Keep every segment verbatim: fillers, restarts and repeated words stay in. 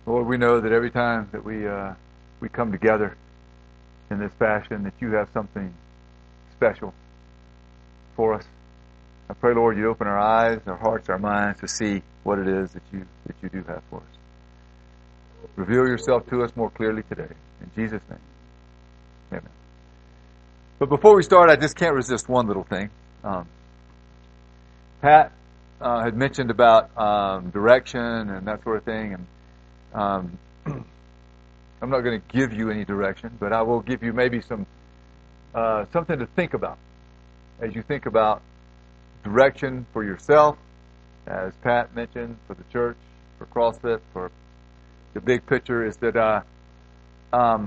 Lord, we know that every time that we uh, we come together in this fashion, that you have something special for us. I pray, Lord, you open our eyes, our hearts, our minds to see what it is that you that you do have for us. Reveal yourself to us more clearly today. In Jesus' name. Amen. But before we start, I just can't resist one little thing. Um, Pat uh, had mentioned about um, direction and that sort of thing, and um, I'm not going to give you any direction, but I will give you maybe some uh, something to think about as you think about direction for yourself, as Pat mentioned, for the church, for CrossFit, for the big picture is that uh, um,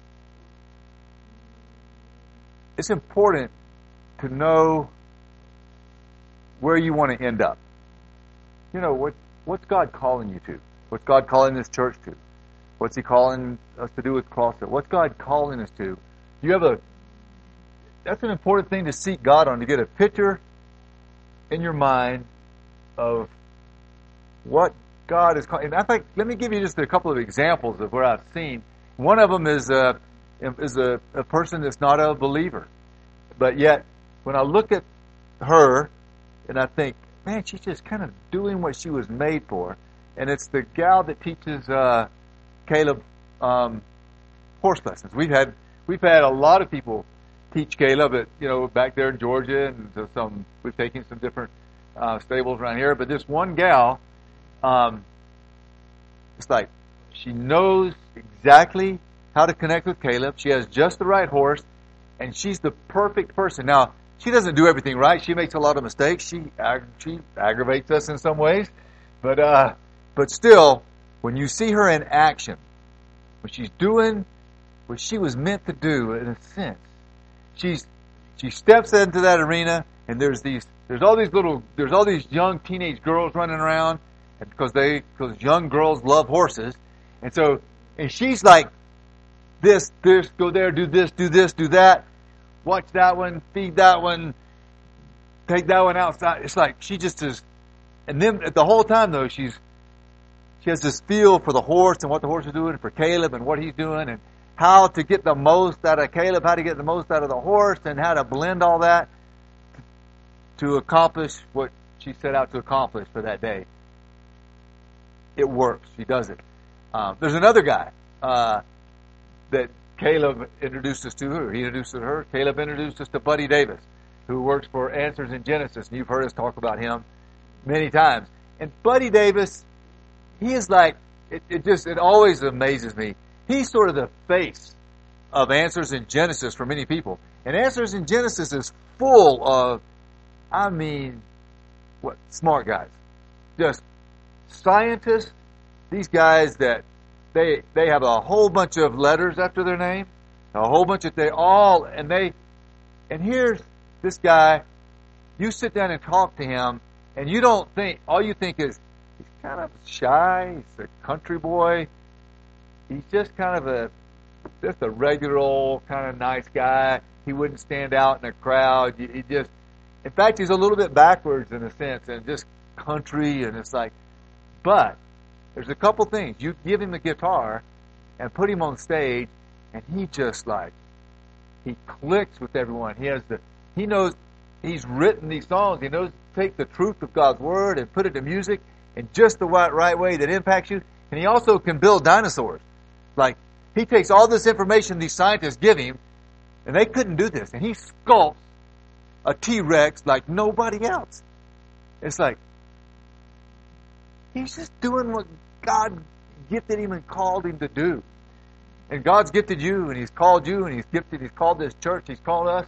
it's important to know where you want to end up. You know, what what's God calling you to? What's God calling this church to? What's He calling us to do with CrossFit? What's God calling us to? You have a that's an important thing to seek God on, to get a picture in your mind of what God is calling. And I think, let me give you just a couple of examples of where I've seen. One of them is a is a, a person that's not a believer, but yet when I look at her and I think, man, she's just kind of doing what she was made for. And it's the gal that teaches uh, Caleb um, horse lessons. We've had we've had a lot of people teach Caleb at, you know, back there in Georgia, and so some we've taken some different uh, stables around here. But this one gal, um, it's like she knows exactly how to connect with Caleb. She has just the right horse, and she's the perfect person. Now, she doesn't do everything right. She makes a lot of mistakes. She ag- she aggravates us in some ways, but uh, but still, when you see her in action, when she's doing what she was meant to do, in a sense, she's she steps into that arena, and there's these there's all these little there's all these young teenage girls running around, and because they because young girls love horses, and so and she's like this this go there, do this, do this, do that. Watch that one, feed that one, take that one outside. It's like she just is, and then the whole time though she's she has this feel for the horse and what the horse is doing, and for Caleb and what he's doing, and how to get the most out of Caleb, how to get the most out of the horse, and how to blend all that to accomplish what she set out to accomplish for that day. It works. She does it. Um, there's another guy uh, that Caleb introduced us to her. He introduced us to her. Caleb introduced us to Buddy Davis, who works for Answers in Genesis, and you've heard us talk about him many times. And Buddy Davis, he is like, it, it just, it always amazes me. He's sort of the face of Answers in Genesis for many people. And Answers in Genesis is full of, I mean, what, smart guys. Just scientists, these guys that They they have a whole bunch of letters after their name, a whole bunch of they all and they and here's this guy. You sit down and talk to him, and you don't think all you think is he's kind of shy. He's a country boy. He's just kind of a just a regular old kind of nice guy. He wouldn't stand out in a crowd. He just, in fact, he's a little bit backwards in a sense, and just country. And it's like, but there's a couple things. You give him a guitar and put him on stage, and he just like, he clicks with everyone. He has the, he knows, he's written these songs. He knows to take the truth of God's Word and put it to music in just the right, right way that impacts you. And he also can build dinosaurs. Like, he takes all this information these scientists give him, and they couldn't do this. And he sculpts a T-Rex like nobody else. It's like, he's just doing what God gifted him and called him to do. And God's gifted you, and He's called you, and He's gifted, He's called this church, He's called us.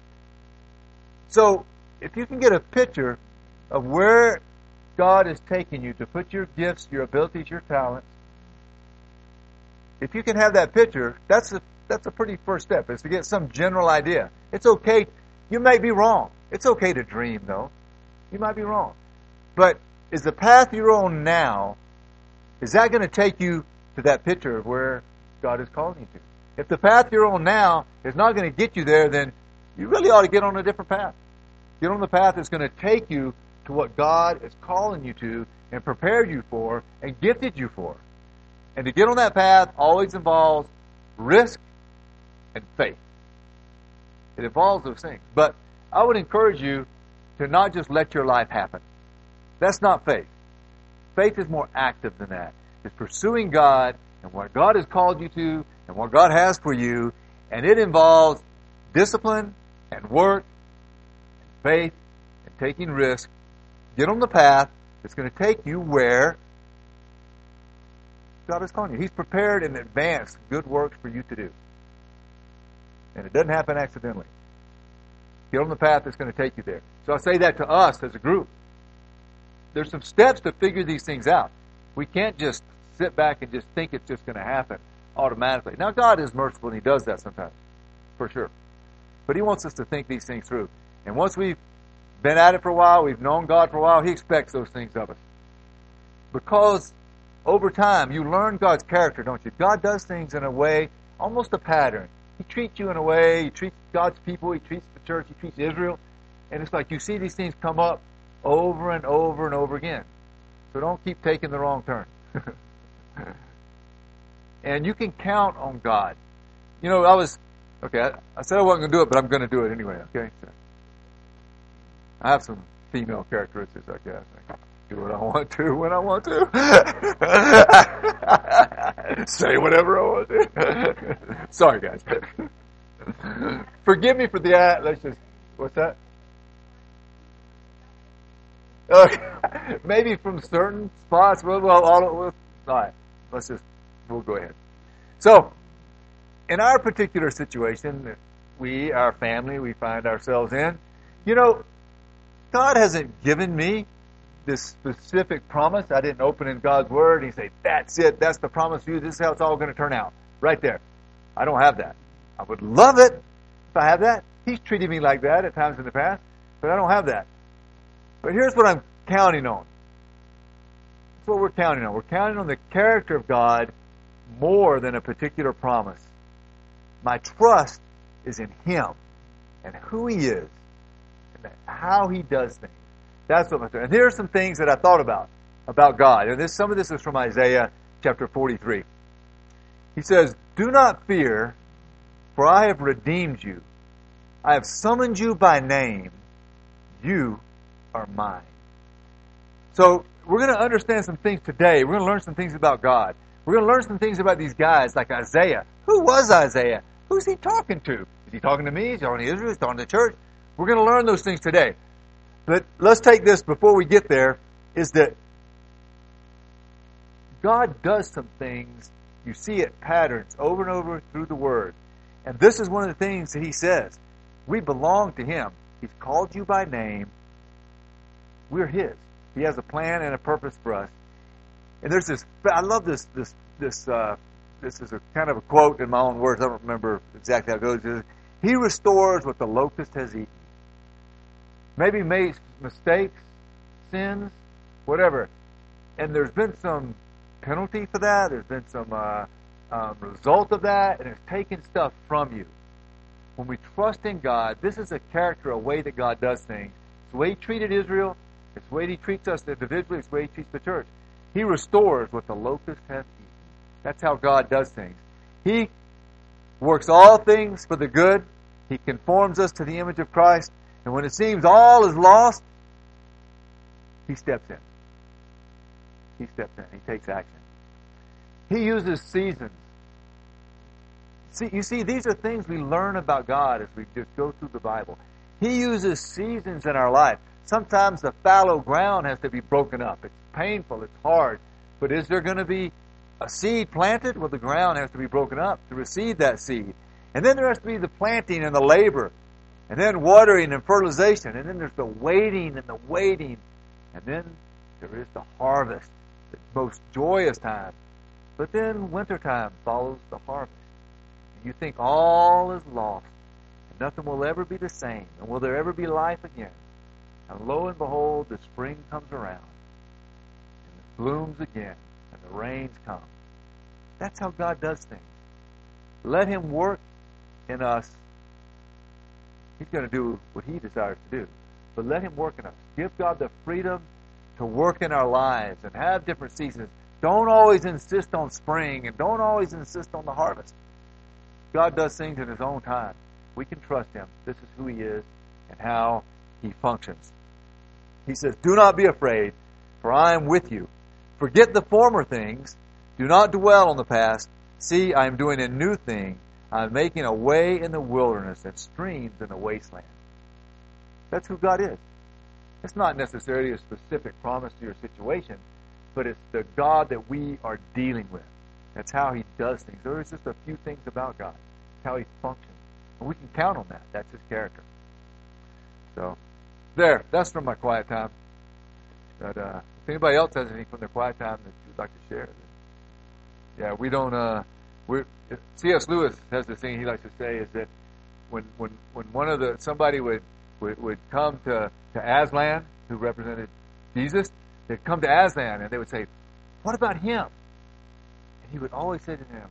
So, if you can get a picture of where God is taking you to put your gifts, your abilities, your talents, if you can have that picture, that's a that's a pretty first step, is to get some general idea. It's okay. You may be wrong. It's okay to dream, though. You might be wrong. But is the path you're on now, is that going to take you to that picture of where God is calling you to? If the path you're on now is not going to get you there, then you really ought to get on a different path. Get on the path that's going to take you to what God is calling you to and prepared you for and gifted you for. And to get on that path always involves risk and faith. It involves those things. But I would encourage you to not just let your life happen. That's not faith. Faith is more active than that. It's pursuing God and what God has called you to and what God has for you. And it involves discipline and work and faith and taking risk. Get on the path that's going to take you where God is calling you. He's prepared in advance good works for you to do. And it doesn't happen accidentally. Get on the path that's going to take you there. So I say that to us as a group. There's some steps to figure these things out. We can't just sit back and just think it's just going to happen automatically. Now, God is merciful and He does that sometimes, for sure. But He wants us to think these things through. And once we've been at it for a while, we've known God for a while, He expects those things of us. Because over time, you learn God's character, don't you? God does things in a way, almost a pattern. He treats you in a way, He treats God's people, He treats the church, He treats Israel. And it's like you see these things come up over and over and over again. So don't keep taking the wrong turn. And you can count on God. You know, I was, okay, I, I said I wasn't going to do it, but I'm going to do it anyway, okay? So, I have some female characteristics, I guess. I do what I want to when I want to. Say whatever I want to. Sorry, guys. Forgive me for the, uh, let's just, what's that? Uh, maybe from certain spots. Well, well all, all right. Let's just, we'll go ahead. So, in our particular situation, we, our family, we find ourselves in, you know, God hasn't given me this specific promise. I didn't open in God's Word and He say, that's it, that's the promise for you, this is how it's all going to turn out. Right there. I don't have that. I would love it if I have that. He's treated me like that at times in the past, but I don't have that. But here's what I'm counting on. That's what we're counting on. We're counting on the character of God more than a particular promise. My trust is in Him and who He is and how He does things. That's what I'm doing. And here are some things that I thought about, about God. And this, some of this is from Isaiah chapter forty-three. He says, do not fear, for I have redeemed you. I have summoned you by name. You are mine. So we're going to understand some things today. We're going to learn some things about God. We're going to learn some things about these guys like Isaiah. Who was Isaiah? Who's he talking to? Is he talking to me? Is he talking to Israel? Is he talking to the church? We're going to learn those things today. But let's take this before we get there, is that God does some things. You see it patterns over and over through the Word. And this is one of the things that He says. We belong to Him. He's called you by name. We're His. He has a plan and a purpose for us. And there's this, I love this, this, this, uh, this is a kind of a quote in my own words. I don't remember exactly how it goes. It says, He restores what the locust has eaten. Maybe made mistakes, sins, whatever. And there's been some penalty for that. There's been some uh, um, result of that. And it's taken stuff from you. When we trust in God, this is a character, a way that God does things. It's the way He treated Israel. It's the way He treats us individually. It's the way He treats the church. He restores what the locust has eaten. That's how God does things. He works all things for the good. He conforms us to the image of Christ. And when it seems all is lost, He steps in. He steps in. He takes action. He uses seasons. See, you see, these are things we learn about God as we just go through the Bible. He uses seasons in our life. Sometimes the fallow ground has to be broken up. It's painful. It's hard. But is there going to be a seed planted? Well, the ground has to be broken up to receive that seed. And then there has to be the planting and the labor. And then watering and fertilization. And then there's the waiting and the waiting. And then there is the harvest. The most joyous time. But then wintertime follows the harvest. And you think all is lost. And nothing will ever be the same. And will there ever be life again? And lo and behold, the spring comes around. And it blooms again. And the rains come. That's how God does things. Let Him work in us. He's going to do what He desires to do. But let Him work in us. Give God the freedom to work in our lives and have different seasons. Don't always insist on spring, and don't always insist on the harvest. God does things in His own time. We can trust Him. This is who He is and how He functions. He says, do not be afraid, for I am with you. Forget the former things. Do not dwell on the past. See, I am doing a new thing. I am making a way in the wilderness and streams in the wasteland. That's who God is. It's not necessarily a specific promise to your situation, but it's the God that we are dealing with. That's how He does things. There is just a few things about God. It's how He functions. And we can count on that. That's His character. So, there. That's from my quiet time. But uh, if anybody else has anything from their quiet time that you'd like to share, then, yeah, we don't. Uh, we C S Lewis has this thing he likes to say is that when when when one of the somebody would would, would come to to Aslan, who represented Jesus, they'd come to Aslan and they would say, "What about him?" And he would always say to them,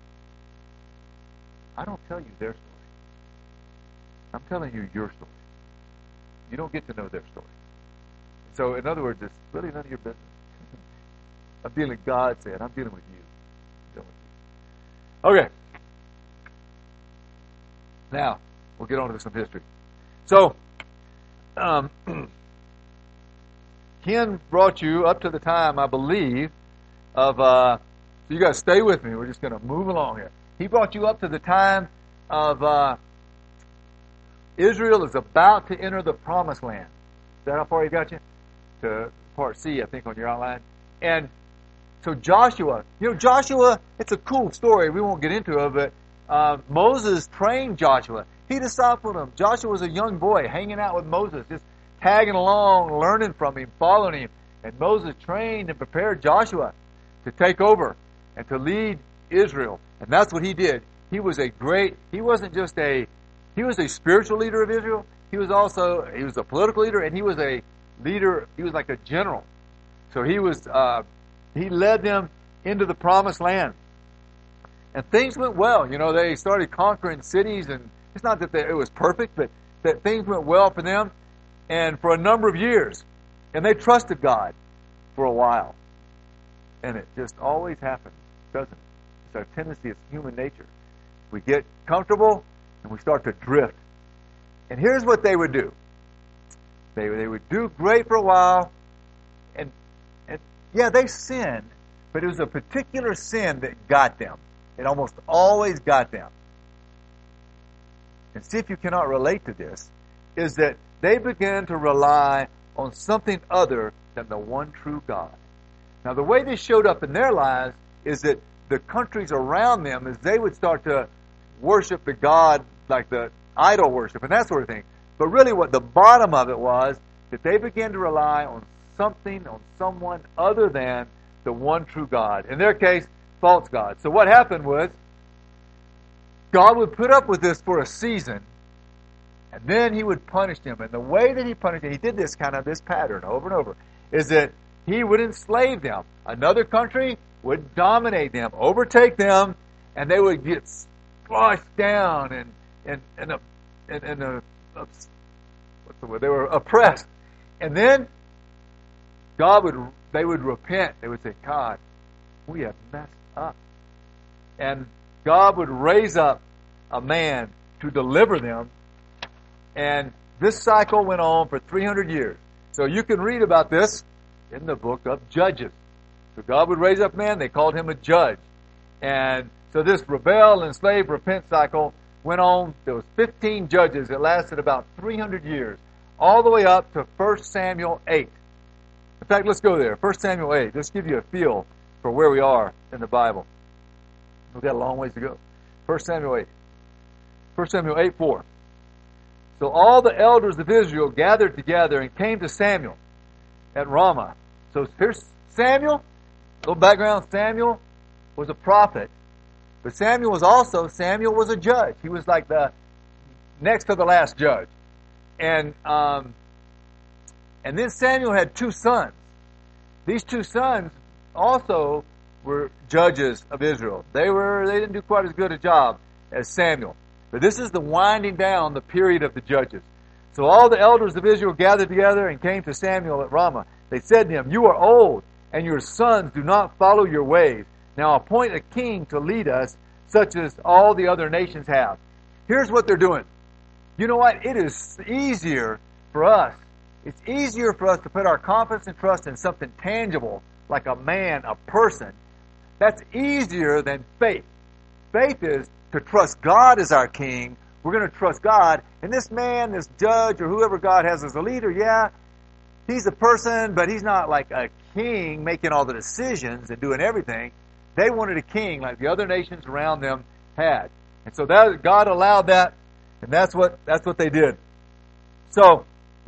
"I don't tell you their story. I'm telling you your story. You don't get to know their story." So, in other words, it's really none of your business. I'm dealing with God said, I'm dealing with you. I'm dealing with you. Okay. Now, we'll get on to some history. So, um, Ken brought you up to the time, I believe, of, uh, so you guys stay with me. We're just going to move along here. He brought you up to the time of uh, Israel is about to enter the promised land. Is that how far he got you? To part C, I think, on your outline. And so Joshua, you know, Joshua, it's a cool story. We won't get into it, but uh, Moses trained Joshua. He discipled him. Joshua was a young boy hanging out with Moses, just tagging along, learning from him, following him. And Moses trained and prepared Joshua to take over and to lead Israel. And that's what he did. He was a great, he wasn't just a, he was a spiritual leader of Israel. He was also, he was a political leader, and he was a leader, he was like a general. So he was, uh, he led them into the promised land. And things went well. You know, they started conquering cities, and it's not that they, it was perfect, but that things went well for them, and for a number of years. And they trusted God for a while. And it just always happens, doesn't it? It's our tendency, it's human nature. We get comfortable, and we start to drift. And here's what they would do. They, they would do great for a while, and, and yeah, they sinned, but it was a particular sin that got them. It almost always got them. And see if you cannot relate to this, is that they began to rely on something other than the one true God. Now, the way this showed up in their lives is that the countries around them, as they would start to worship the God, like the idol worship and that sort of thing. But really what the bottom of it was, that they began to rely on something, on someone other than the one true God. In their case, false God. So what happened was, God would put up with this for a season, and then He would punish them. And the way that He punished them, He did this kind of, this pattern over and over, is that He would enslave them. Another country would dominate them, overtake them, and they would get squashed down and and and, uh, and, and uh, uh, what's the word? They were oppressed. And then God would, they would repent. They would say, God, we have messed up. And God would raise up a man to deliver them. And this cycle went on for three hundred years. So you can read about this in the book of Judges. So God would raise up a man. They called him a judge. And so this rebel, enslave, repent cycle went on. There was fifteen judges. It lasted about three hundred years, all the way up to First Samuel eight. In fact, let's go there. First Samuel eight. Just give you a feel for where we are in the Bible. We've got a long ways to go. First Samuel eight. First Samuel eight four. So all the elders of Israel gathered together and came to Samuel at Ramah. So here's Samuel. A little background. Samuel was a prophet. But Samuel was also, Samuel was a judge. He was like the next to the last judge. And um, and then Samuel had two sons. These two sons also were judges of Israel. They were they didn't do quite as good a job as Samuel. But this is the winding down the period of the judges. So all the elders of Israel gathered together and came to Samuel at Ramah. They said to him, "You are old, and your sons do not follow your ways. Now appoint a king to lead us, such as all the other nations have. Here's what they're doing. You know what? It is easier for us. It's easier for us to put our confidence and trust in something tangible, like a man, a person. That's easier than faith. Faith is to trust God as our king. We're going to trust God. And this man, this judge, or whoever God has as a leader, yeah, he's a person, but he's not like a king making all the decisions and doing everything. They wanted a king like the other nations around them had. And so that God allowed that, and that's what that's what they did. So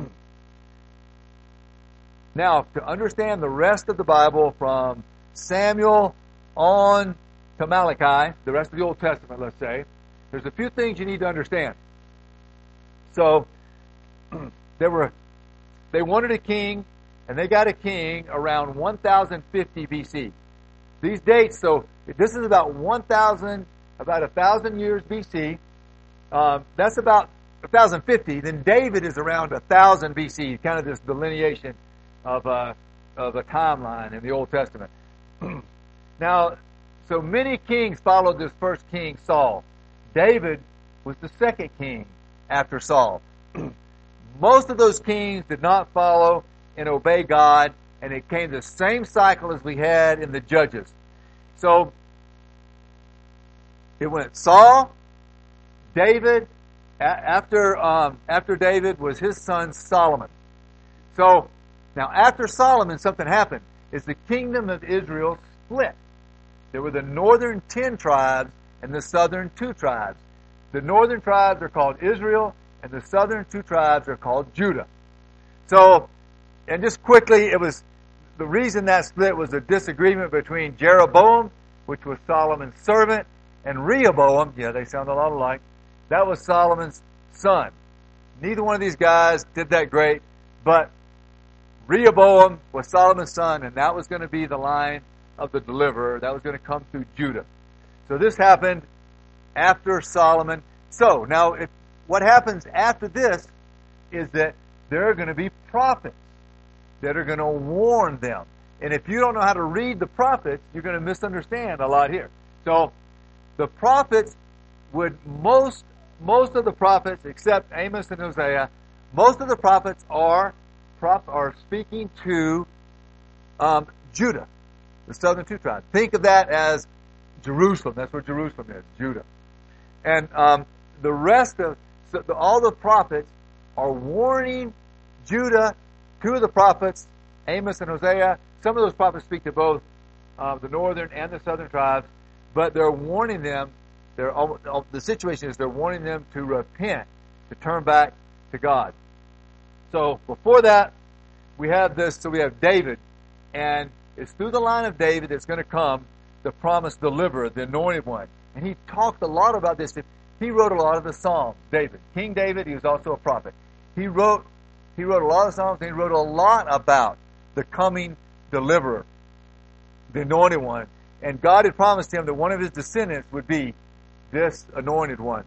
now, to understand the rest of the Bible from Samuel on to Malachi, the rest of the Old Testament, let's say, there's a few things you need to understand. So, there were, they wanted a king, and they got a king around one thousand fifty B C. These dates, so this is about one thousand, about one thousand years B C. Um, that's about one thousand fifty. Then David is around one thousand B C, kind of this delineation of a, of a timeline in the Old Testament. Now, so many kings followed this first king, Saul. David was the second king after Saul. Most of those kings did not follow and obey God, and it came the same cycle as we had in the Judges. So, it went Saul, David, a- after um, after David was his son Solomon. So, now after Solomon, something happened, is the kingdom of Israel split. There were the northern ten tribes and the southern two tribes. The northern tribes are called Israel, and the southern two tribes are called Judah. So, and just quickly, it was the reason that split was a disagreement between Jeroboam, which was Solomon's servant, and Rehoboam. Yeah, they sound a lot alike. That was Solomon's son. Neither one of these guys did that great, but Rehoboam was Solomon's son, and that was going to be the line of the deliverer. That was going to come through Judah. So this happened after Solomon. So now, if, what happens after this is that there are going to be prophets that are going to warn them. And if you don't know how to read the prophets, you're going to misunderstand a lot here. So the prophets would, most most of the prophets, except Amos and Hosea, most of the prophets are are speaking to um, Judah, the southern two tribes. Think of that as Jerusalem. That's where Jerusalem is, Judah. And um, the rest of, so the, all the prophets are warning Judah. Two of the prophets, Amos and Hosea, some of those prophets speak to both uh, the northern and the southern tribes, but they're warning them, they're, the situation is they're warning them to repent, to turn back to God. So before that, we have this, so we have David, and it's through the line of David that's going to come the promised deliverer, the anointed one. And he talked a lot about this. He wrote a lot of the Psalms, David. King David, he was also a prophet. He wrote he wrote a lot of Psalms, and he wrote a lot about the coming deliverer, the anointed one. And God had promised him that one of his descendants would be this anointed one.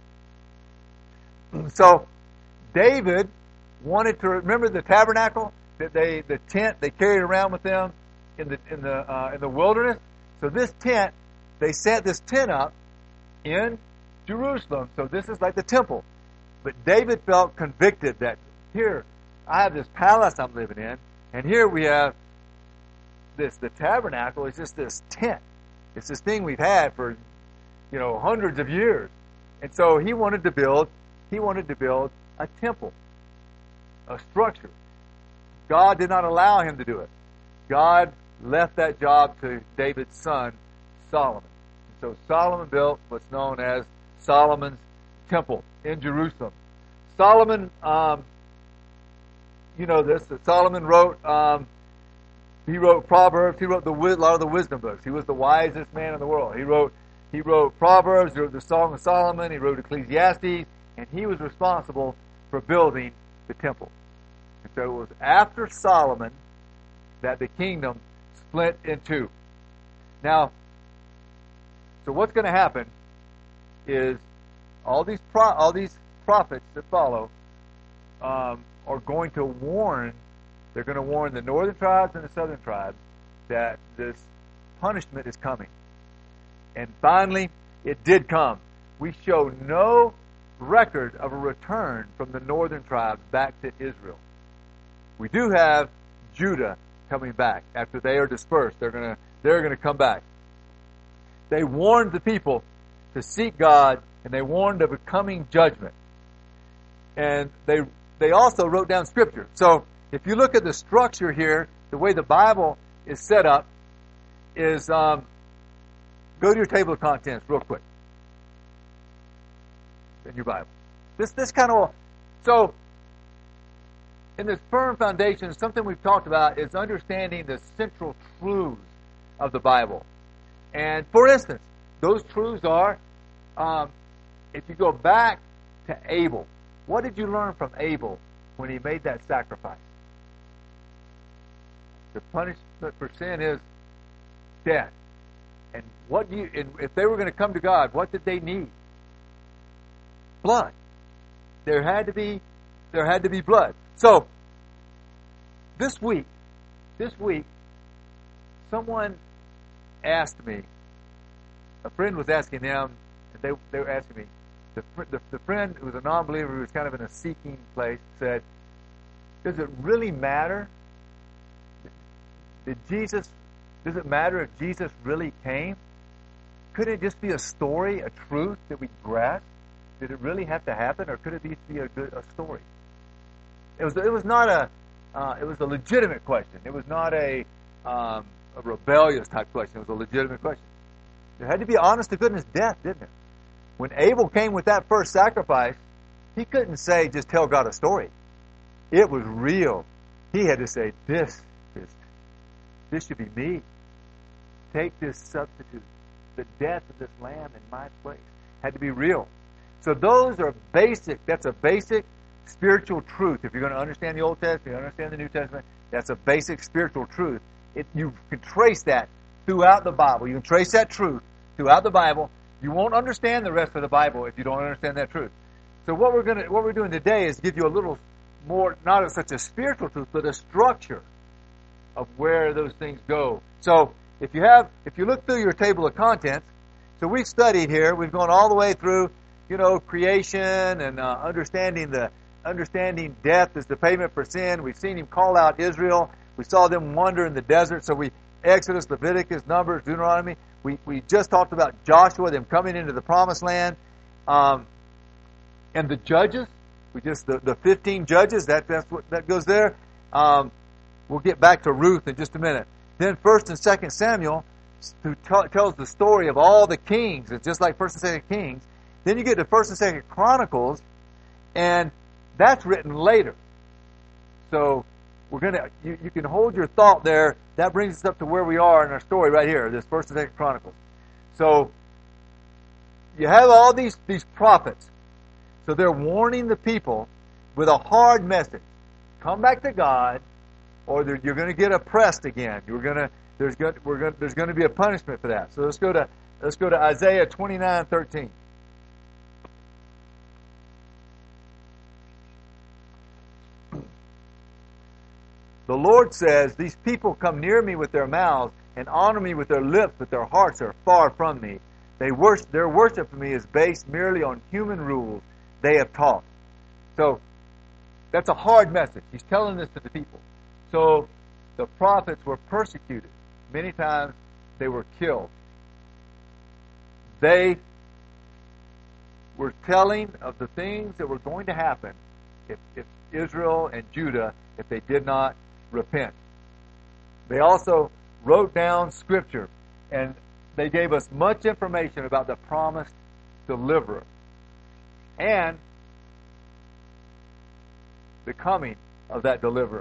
So David wanted to remember the tabernacle that they, the tent they carried around with them in the in the uh, in the wilderness. So this tent, they set this tent up in Jerusalem. So this is like the temple. But David felt convicted that here I have this palace I'm living in, and here we have this. The tabernacle is just this tent. It's this thing we've had for you know hundreds of years, and so he wanted to build. He wanted to build a temple. A structure. God did not allow him to do it. God left that job to David's son, Solomon. So Solomon built what's known as Solomon's Temple in Jerusalem. Solomon, um, you know this, that Solomon wrote, um, he wrote Proverbs, he wrote the, a lot of the wisdom books. He was the wisest man in the world. He wrote, he wrote Proverbs, he wrote the Song of Solomon, he wrote Ecclesiastes, and he was responsible for building the temple. And so it was after Solomon that the kingdom split in two. Now, so what's going to happen is all these pro- all these prophets that follow um, are going to warn. They're going to warn the northern tribes and the southern tribes that this punishment is coming. And finally, it did come. We show no record of a return from the northern tribes back to Israel. We do have Judah coming back after they are dispersed. They're gonna they're gonna come back. They warned the people to seek God, and they warned of a coming judgment. And they they also wrote down scripture. So if you look at the structure here, the way the Bible is set up is um, go to your table of contents real quick in your Bible. This this kind of so in this firm foundation, something we've talked about is understanding the central truths of the Bible. And for instance, those truths are, um, if you go back to Abel, what did you learn from Abel when he made that sacrifice? The punishment for sin is death. And what do you? And if they were going to come to God, what did they need? Blood. There had to be, there had to be blood. So this week, this week, someone asked me. A friend was asking them, and they they were asking me. The the, the friend who was a non-believer, who was kind of in a seeking place, said, "Does it really matter? Did Jesus? Does it matter if Jesus really came? Could it just be a story, a truth that we grasp? Did it really have to happen, or could it be a good a story?" It was it was not a uh, it was a legitimate question. It was not a um, a rebellious type question. It was a legitimate question. There had to be honest to goodness death, didn't it? When Abel came with that first sacrifice, he couldn't say, just tell God a story. It was real. He had to say, this is, this should be me. Take this substitute, the death of this lamb in my place. Had to be real. So those are basic, that's a basic spiritual truth. If you're going to understand the Old Testament, you understand the New Testament, that's a basic spiritual truth. It, you can trace that throughout the Bible. You can trace that truth throughout the Bible. You won't understand the rest of the Bible if you don't understand that truth. So what we're going to, what we're doing today is give you a little more, not such a spiritual truth, but a structure of where those things go. So if you have, if you look through your table of contents, so we've studied here. We've gone all the way through, you know, creation and uh, understanding the understanding death as the payment for sin. We've seen him call out Israel. We saw them wander in the desert. So we Exodus, Leviticus, Numbers, Deuteronomy. We we just talked about Joshua, them coming into the promised land, um, and the judges. We just the, the fifteen judges. That that's what that goes there. Um, we'll get back to Ruth in just a minute. Then First and Second Samuel, who t- tells the story of all the kings. It's just like First and Second Kings. Then you get to First and Second Chronicles, and that's written later. So we're gonna you, you can hold your thought there. That brings us up to where we are in our story right here, this First and Second Chronicles. So you have all these these prophets. So they're warning the people with a hard message: come back to God, or you're going to get oppressed again. You're going to there's going we're going there's going to be a punishment for that. So let's go to let's go to Isaiah twenty-nine thirteen. The Lord says, these people come near me with their mouths and honor me with their lips, but their hearts are far from me. They worship, their worship of me is based merely on human rules they have taught. So that's a hard message. He's telling this to the people. So the prophets were persecuted. Many times they were killed. They were telling of the things that were going to happen if, if Israel and Judah, if they did not repent. They also wrote down scripture, and they gave us much information about the promised deliverer and the coming of that deliverer.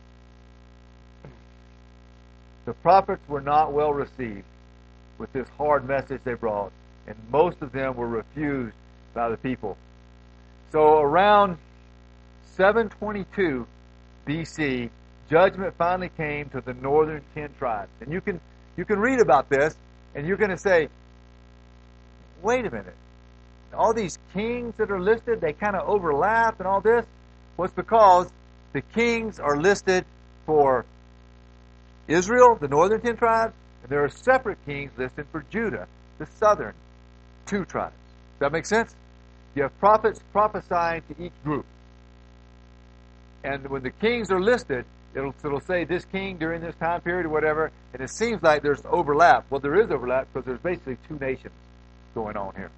The prophets were not well received with this hard message they brought, and most of them were refused by the people. So around seven twenty-two B C, judgment finally came to the northern ten tribes. And you can you can read about this, and you're going to say, wait a minute. All these kings that are listed, they kind of overlap and all this. Well, it's because the kings are listed for Israel, the northern ten tribes, and there are separate kings listed for Judah, the southern two tribes. Does that make sense? You have prophets prophesying to each group. And when the kings are listed, it'll, it'll say this king during this time period or whatever, and it seems like there's overlap. Well, there is overlap because there's basically two nations going on here.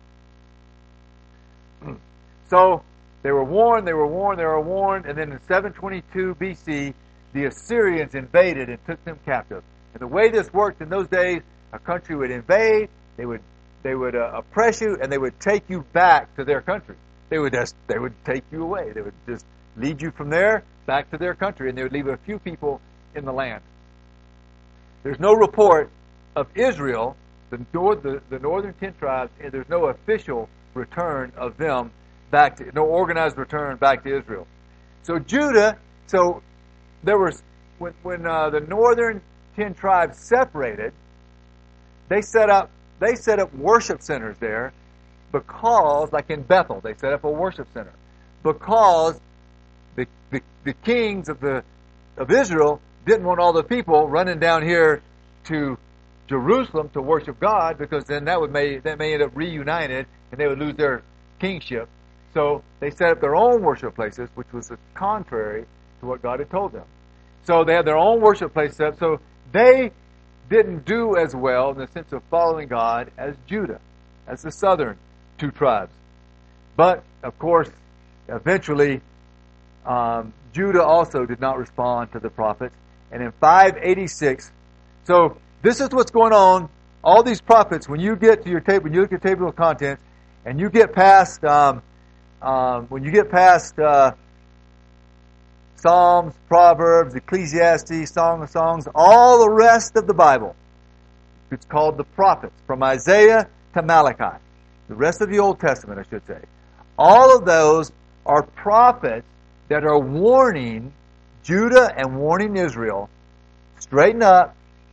So they were warned, they were warned, they were warned, and then in seven twenty-two B C, the Assyrians invaded and took them captive. And the way this worked in those days, a country would invade, they would they would uh, oppress you, and they would take you back to their country. They would just they would take you away. They would just lead you from there back to their country, and they would leave a few people in the land. There's no report of Israel, the, north, the, the northern ten tribes, and there's no official return of them back to, no organized return back to Israel. So Judah, so there was, when, when uh, the northern ten tribes separated, they set up, they set up worship centers there because, like in Bethel, they set up a worship center because the, the, the kings of the of Israel didn't want all the people running down here to Jerusalem to worship God, because then that would may that may end up reunited and they would lose their kingship. So they set up their own worship places, which was contrary to what God had told them. So they had their own worship place set up. So they didn't do as well in the sense of following God as Judah, as the southern two tribes. But, of course, eventually, um, Judah also did not respond to the prophets. And in five eighty-six, so this is what's going on. All these prophets, when you get to your table, when you look at your table of contents, and you get past, um, um, when you get past uh, Psalms, Proverbs, Ecclesiastes, Song of Songs, all the rest of the Bible, it's called the prophets, from Isaiah to Malachi. The rest of the Old Testament, I should say. All of those are prophets that are warning Judah and warning Israel, straighten up,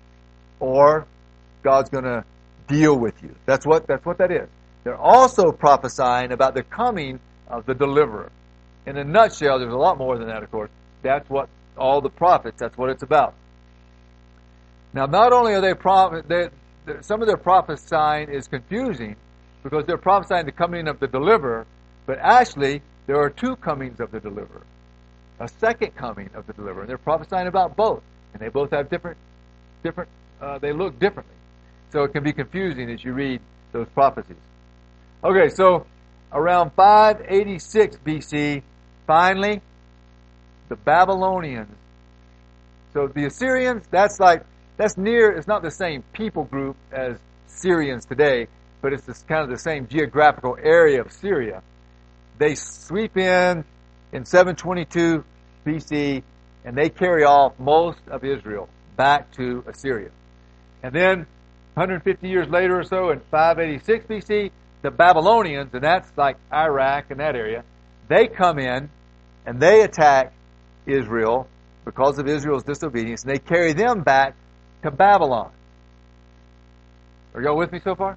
or God's going to deal with you. That's what that's what that is. They're also prophesying about the coming of the deliverer. In a nutshell, there's a lot more than that, of course. That's what all the prophets, that's what it's about. Now, not only are they, prophet, they some of their prophesying is confusing because they're prophesying the coming of the deliverer, but actually, there are two comings of the deliverer. A second coming of the deliverer. And they're prophesying about both. And they both have different, different, uh, they look differently. So it can be confusing as you read those prophecies. Okay, so around five eighty-six B C, finally, the Babylonians. So the Assyrians, that's like, that's near, it's not the same people group as Syrians today, but it's this, kind of the same geographical area of Syria. They sweep in in seven twenty-two B C, and they carry off most of Israel back to Assyria. And then one hundred fifty years later or so, in five eighty-six B C, the Babylonians, and that's like Iraq and that area, they come in and they attack Israel because of Israel's disobedience, and they carry them back to Babylon. Are y'all with me so far?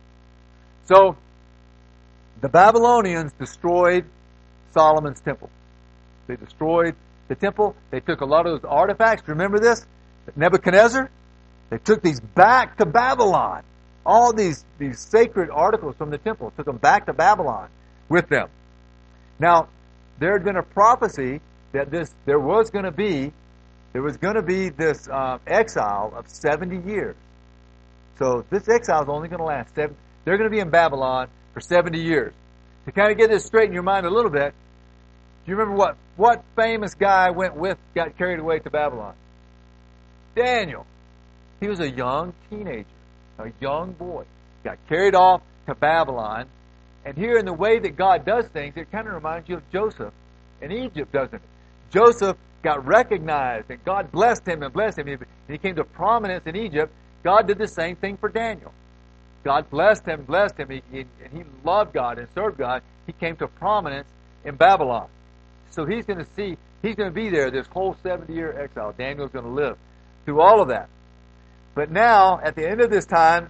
So, the Babylonians destroyed Solomon's temple. They destroyed the temple. They took a lot of those artifacts. Remember this? Nebuchadnezzar? They took these back to Babylon. All these, these sacred articles from the temple, took them back to Babylon with them. Now, there had been a prophecy that this there was going to be there was going to be this uh, exile of seventy years. So this exile is only going to last seven. They're going to be in Babylon for seventy years. To kind of get this straight in your mind a little bit, do you remember what what famous guy went with got carried away to Babylon? Daniel. He was a young teenager, a young boy, got carried off to Babylon. And here, in the way that God does things, it kind of reminds you of Joseph in Egypt, doesn't it? Joseph got recognized, and God blessed him and blessed him. He came to prominence in Egypt. God did the same thing for Daniel. God blessed him, blessed him, he, he, and he loved God and served God. He came to prominence in Babylon. So he's going to see, he's going to be there this whole seventy-year exile. Daniel's going to live through all of that. But now, at the end of this time,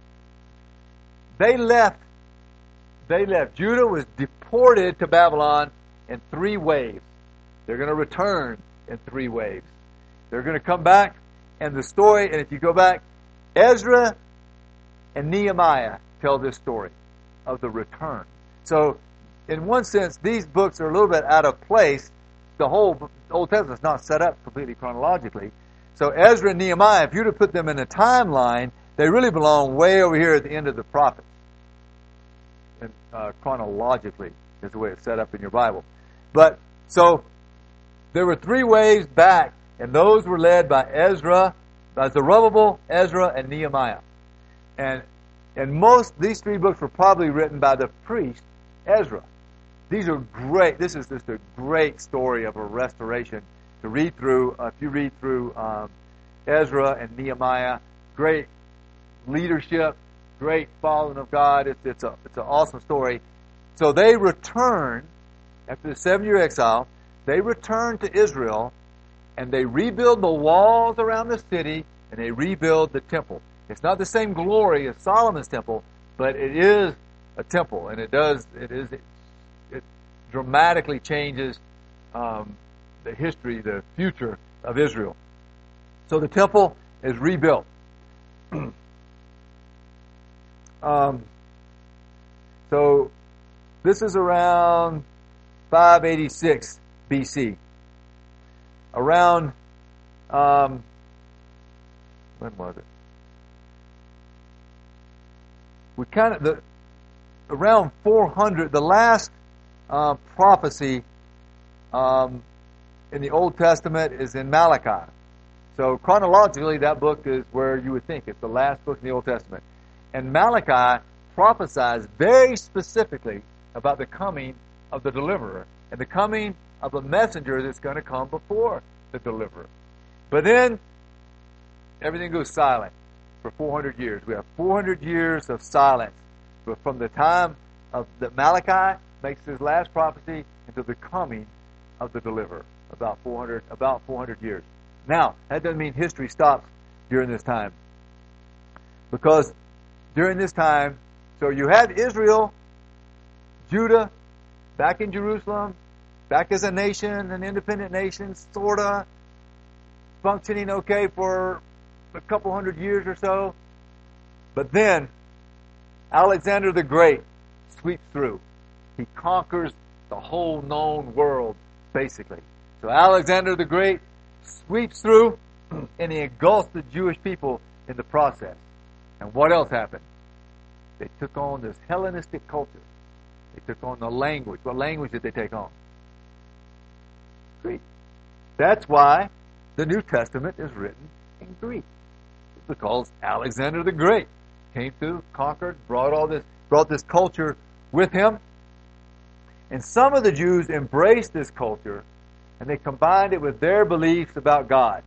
they left. They left. Judah was deported to Babylon in three waves. They're going to return in three waves. They're going to come back And the story, and if you go back, Ezra and Nehemiah tell this story of the return. So, in one sense, these books are a little bit out of place. The whole Old Testament is not set up completely chronologically. So Ezra and Nehemiah, if you were to put them in a timeline, they really belong way over here at the end of the prophets. And, uh, chronologically is the way it's set up in your Bible. But, so, there were three waves back, and those were led by Ezra, by Zerubbabel, Ezra, and Nehemiah. And and most, these three books were probably written by the priest, Ezra. These are great. This is just a great story of a restoration to read through. Uh, if you read through um, Ezra and Nehemiah, great leadership, great following of God. It's, it's, a, it's an awesome story. So they return, after the seven-year exile, they return to Israel, and they rebuild the walls around the city, and they rebuild the temple. It's not the same glory as Solomon's temple, but it is a temple, and it does, it is, it, it dramatically changes um, the history, the future of Israel. So the temple is rebuilt. um, so this is around five eighty-six B C. Around, um, when was it? We kind of, the around four hundred, the last uh, prophecy um, in the Old Testament is in Malachi. So chronologically, that book is where you would think it's the last book in the Old Testament. And Malachi prophesies very specifically about the coming of the deliverer and the coming of a messenger that's going to come before the deliverer. But then everything goes silent for four hundred years. We have four hundred years of silence from the time of that Malachi makes his last prophecy until the coming of the deliverer. About four hundred, about four hundred years. Now, that doesn't mean history stops during this time, because during this time, so you had Israel, Judah, back in Jerusalem, back as a nation, an independent nation, sorta functioning okay for a couple hundred years or so. But then Alexander the Great sweeps through. He conquers the whole known world, basically. So Alexander the Great sweeps through, and he engulfs the Jewish people in the process. And what else happened? They took on this Hellenistic culture. They took on the language. What language did they take on? Greek. That's why the New Testament is written in Greek. It's because Alexander the Great came through, conquered, brought all this, brought this culture with him. And some of the Jews embraced this culture, and they combined it with their beliefs about God.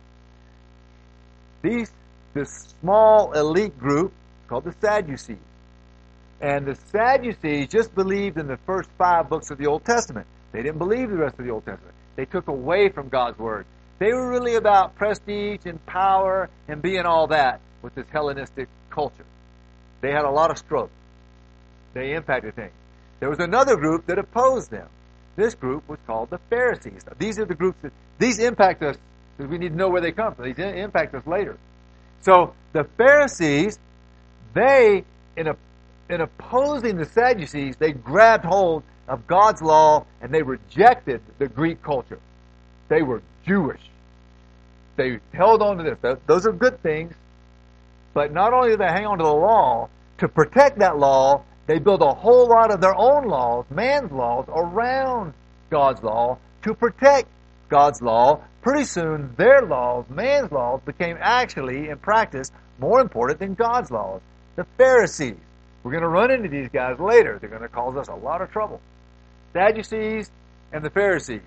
These, this small elite group called the Sadducees. And the Sadducees just believed in the first five books of the Old Testament. They didn't believe the rest of the Old Testament. They took away from God's Word. They were really about prestige and power and being all that with this Hellenistic culture. They had a lot of stroke. They impacted things. There was another group that opposed them. This group was called the Pharisees. Now, these are the groups that, these impact us, because we need to know where they come from. These impact us later. So, the Pharisees, they, in, a, in opposing the Sadducees, they grabbed hold of God's law, and they rejected the Greek culture. They were Jewish. They held on to this. Those are good things, but not only did they hang on to the law, to protect that law, they built a whole lot of their own laws, man's laws, around God's law to protect God's law. Pretty soon, their laws, man's laws, became actually, in practice, more important than God's laws. The Pharisees. We're going to run into these guys later. They're going to cause us a lot of trouble. Sadducees and the Pharisees.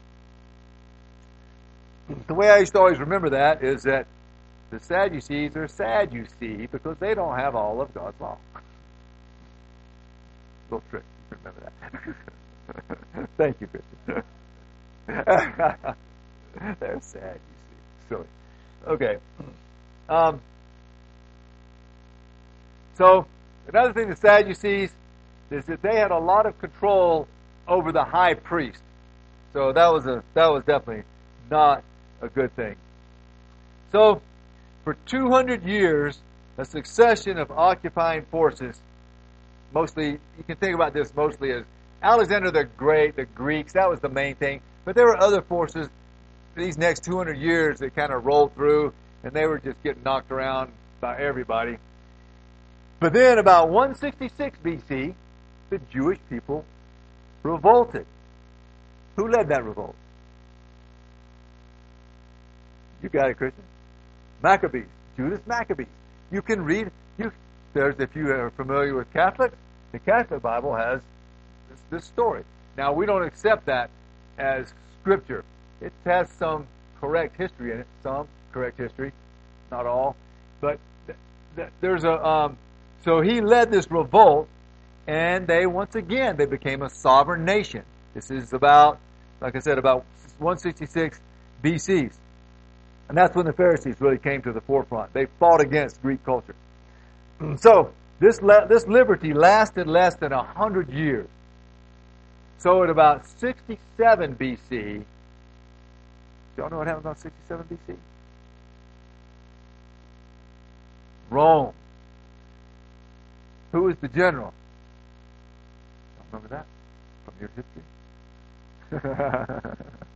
The way I used to always remember that is that the Sadducees are sad, you see, because they don't have all of God's law. Little trick. Remember that. Thank you, Christian. They're sad, you see. Silly. Okay. Um, so, another thing the Sadducees is that they had a lot of control over the high priest. So that was a that was definitely not a good thing. So For two hundred years, a succession of occupying forces, mostly, you can think about this mostly as Alexander the Great, the Greeks, that was the main thing. But there were other forces these next two hundred years that kind of rolled through, and they were just getting knocked around by everybody. But then about one sixty-six B C, the Jewish people revolted. Who led that revolt? You got it, Christian. Maccabees, Judas Maccabees. You can read, you, there's, if you are familiar with Catholics, the Catholic Bible has this, this story. Now, we don't accept that as Scripture. It has some correct history in it, some correct history, not all. But th- th- there's a, um, so he led this revolt, and they, once again, they became a sovereign nation. This is about, like I said, about one sixty-six B C. And that's when the Pharisees really came to the forefront. They fought against Greek culture. So this le- this liberty lasted less than a hundred years. So at about sixty-seven B C, y'all know what happened about sixty-seven B C? Rome. Who was the general? Don't remember that from your history?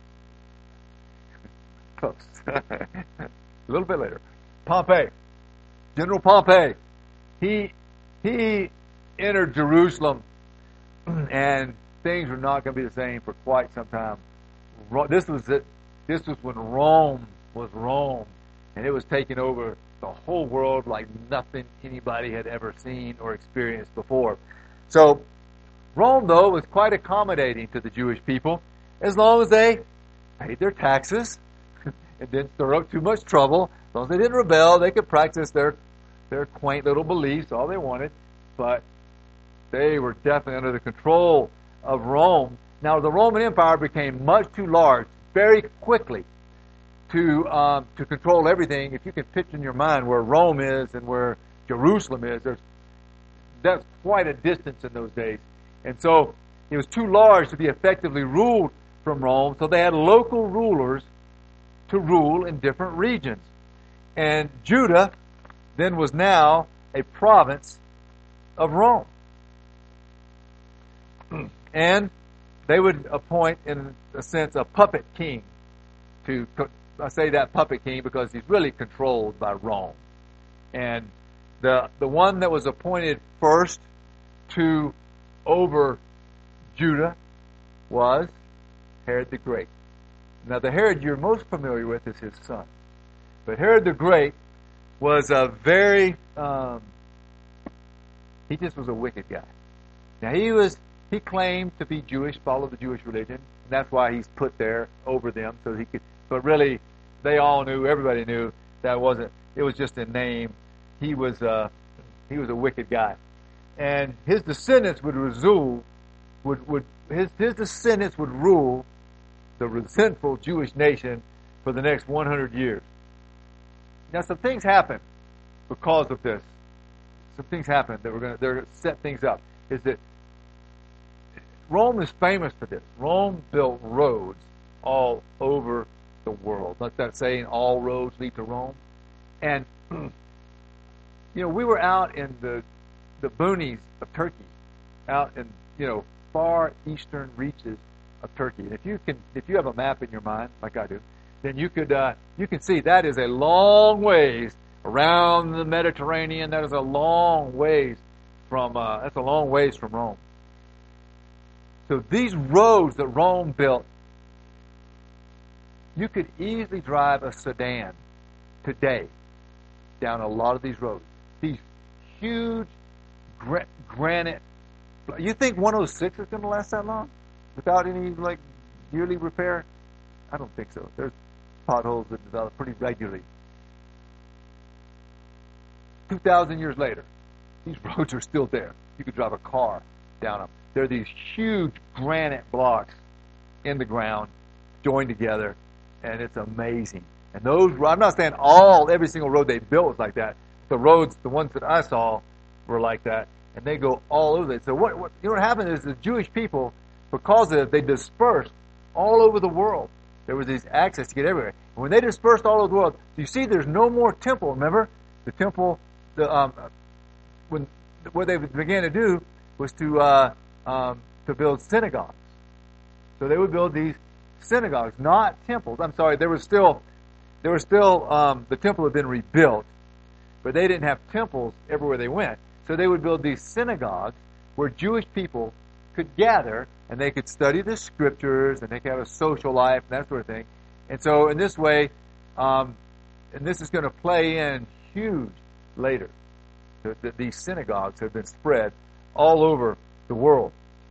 Close. A little bit later. Pompey. General Pompey. He he entered Jerusalem, and things were not going to be the same for quite some time. This was it. This was when Rome was Rome, and it was taking over the whole world like nothing anybody had ever seen or experienced before. So Rome, though, was quite accommodating to the Jewish people as long as they paid their taxes and didn't stir up too much trouble. As long as they didn't rebel, they could practice their their quaint little beliefs, all they wanted. But they were definitely under the control of Rome. Now, the Roman Empire became much too large very quickly to um, to control everything. If you can picture in your mind where Rome is and where Jerusalem is, there's that's quite a distance in those days. And so it was too large to be effectively ruled from Rome, so they had local rulers to rule in different regions. And Judah then was now a province of Rome. And they would appoint, in a sense, a puppet king. To I say that puppet king because he's really controlled by Rome. And the the one that was appointed first to over Judah was Herod the Great. Now, the Herod you're most familiar with is his son. But Herod the Great was a very, um, he just was a wicked guy. Now, he was, he claimed to be Jewish, followed the Jewish religion, and that's why he's put there over them, so he could, but really, they all knew, everybody knew, that wasn't, it was just a name. He was, uh, he was a wicked guy. And his descendants would rule, would, would, his, his descendants would rule the resentful Jewish nation for the next one hundred years. Now, some things happened because of this. Some things happened that were going to they're going to set things up. Is that Rome is famous for this. Rome built roads all over the world. Like that saying, all roads lead to Rome. And, you know, we were out in the the boonies of Turkey, out in, you know, far eastern reaches of Turkey. And if you can, if you have a map in your mind, like I do, then you could uh, you can see that is a long ways around the Mediterranean. That is a long ways from uh, that's a long ways from Rome. So these roads that Rome built, you could easily drive a sedan today down a lot of these roads. These huge gra- granite. You think one oh six is going to last that long without any like yearly repair? I don't think so. There's potholes that develop pretty regularly. Two thousand years later, these roads are still there. You could drive a car down them. They're these huge granite blocks in the ground, joined together, and it's amazing. And those, I'm not saying all, every single road they built was like that. The roads, the ones that I saw, were like that, and they go all over it. So what, what you know what happened is the Jewish people, because of it, they dispersed all over the world. There was these access to get everywhere. And when they dispersed all over the world, you see there's no more temple, remember? The temple, the um, when what they began to do was to uh, um, to build synagogues. So they would build these synagogues, not temples. I'm sorry, there was still there was still um, the temple had been rebuilt, but they didn't have temples everywhere they went. So they would build these synagogues where Jewish people could gather and they could study the scriptures and they could have a social life and that sort of thing. And so in this way, um, and this is going to play in huge later. The, the, these synagogues have been spread all over the world.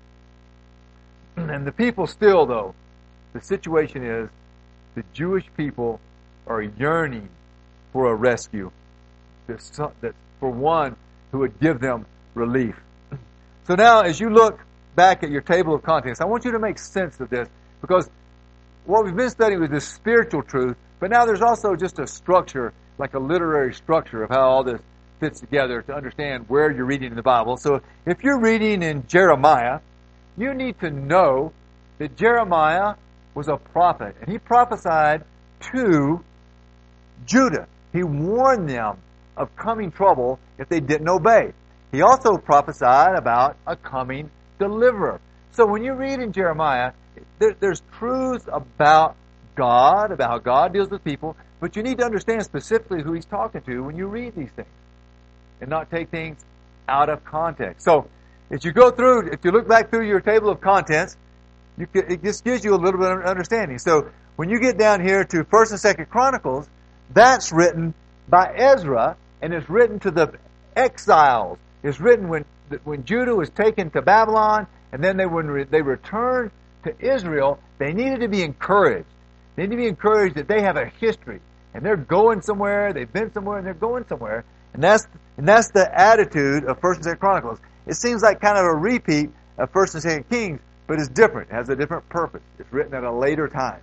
And the people still, though, the situation is the Jewish people are yearning for a rescue, that for one who would give them relief. So now, as you look back at your table of contents, I want you to make sense of this, because what we've been studying was this spiritual truth, but now there's also just a structure, like a literary structure of how all this fits together to understand where you're reading in the Bible. So if you're reading in Jeremiah, you need to know that Jeremiah was a prophet, and he prophesied to Judah. He warned them of coming trouble if they didn't obey. He also prophesied about a coming deliverer. So when you read in Jeremiah, there, there's truths about God, about how God deals with people, but you need to understand specifically who he's talking to when you read these things and not take things out of context. So if you go through, if you look back through your table of contents, you can, it just gives you a little bit of understanding. So when you get down here to First and Second Chronicles, that's written by Ezra, and it's written to the exiles. It's written when when Judah was taken to Babylon, and then they when they returned to Israel, they needed to be encouraged. They need to be encouraged that they have a history, and they're going somewhere. They've been somewhere, and they're going somewhere. And that's and that's the attitude of First and Second Chronicles. It seems like kind of a repeat of First and Second Kings, but it's different. It has a different purpose. It's written at a later time.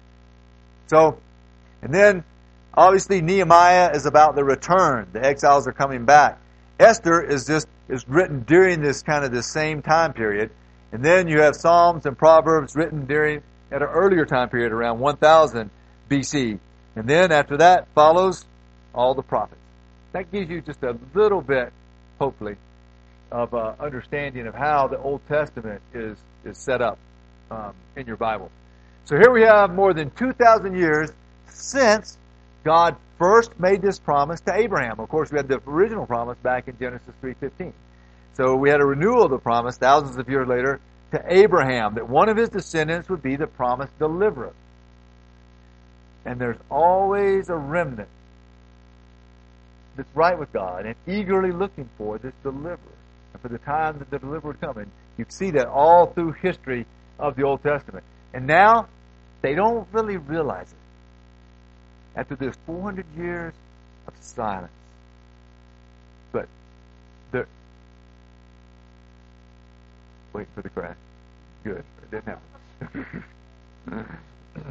So, and then obviously Nehemiah is about the return. The exiles are coming back. Esther is just is written during this kind of the same time period. And then you have Psalms and Proverbs written during at an earlier time period, around one thousand B C. And then after that follows all the prophets. That gives you just a little bit, hopefully, of uh, understanding of how the Old Testament is is set up um, in your Bible. So here we have more than two thousand years since God first made this promise to Abraham. Of course, we had the original promise back in Genesis three fifteen. So we had a renewal of the promise thousands of years later to Abraham, that one of his descendants would be the promised deliverer. And there's always a remnant that's right with God and eagerly looking for this deliverer, and for the time that the deliverer would come. And you see that all through history of the Old Testament. And now, they don't really realize it after this four hundred years of silence. But they're waiting for the crash. Good. It didn't happen.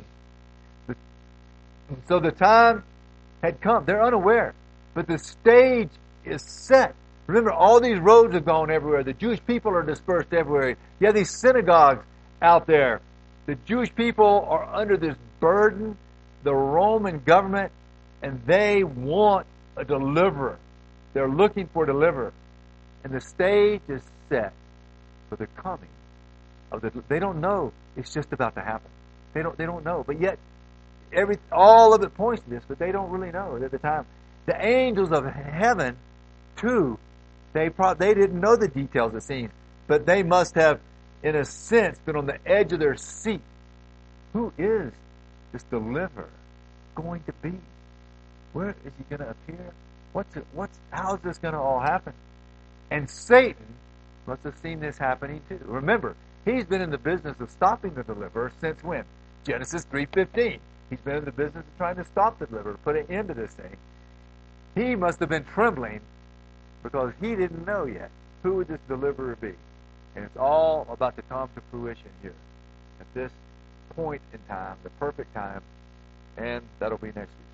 So the time had come. They're unaware. But the stage is set. Remember, all these roads have gone everywhere. The Jewish people are dispersed everywhere. You have these synagogues out there. The Jewish people are under this burden, the Roman government, and they want a deliverer. They're looking for a deliverer. And the stage is set for the coming of the. They don't know it's just about to happen. They don't. They don't know. But yet, every all of it points to this. But they don't really know at the time. The angels of heaven, too, they pro- they didn't know the details of scenes, but they must have, in a sense, been on the edge of their seat. Who is this deliverer going to be? Where is he going to appear? What's it, what's how is this going to all happen? And Satan must have seen this happening too. Remember, he's been in the business of stopping the deliverer since when? Genesis three fifteen. He's been in the business of trying to stop the deliverer, put an end to this thing. He must have been trembling because he didn't know yet who would this deliverer be. And it's all about to come to fruition here at this point in time, the perfect time, and that'll be next week.